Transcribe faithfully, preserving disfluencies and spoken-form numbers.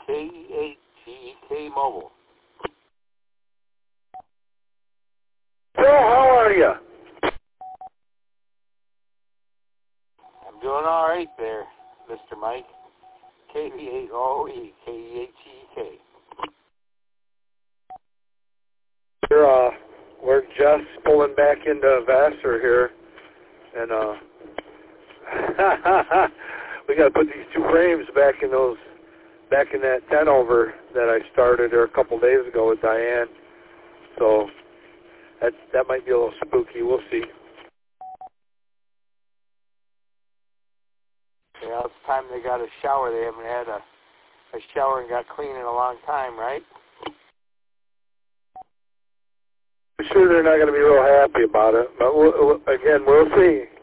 K E H G E K Mobile. Phil, how are you? I'm doing all right there, Mister Mike. K V eight O E, K E H G E K. We're, uh, we're just pulling back into Vassar here, and uh, we got to put these two frames back in those, back in that tent over that I started there a couple days ago with Diane. So that that might be a little spooky. We'll see. Yeah, it's time they got a shower. They haven't had a, a shower and got clean in a long time, right? I'm sure they're not going to be real happy about it, but we'll, again, we'll see.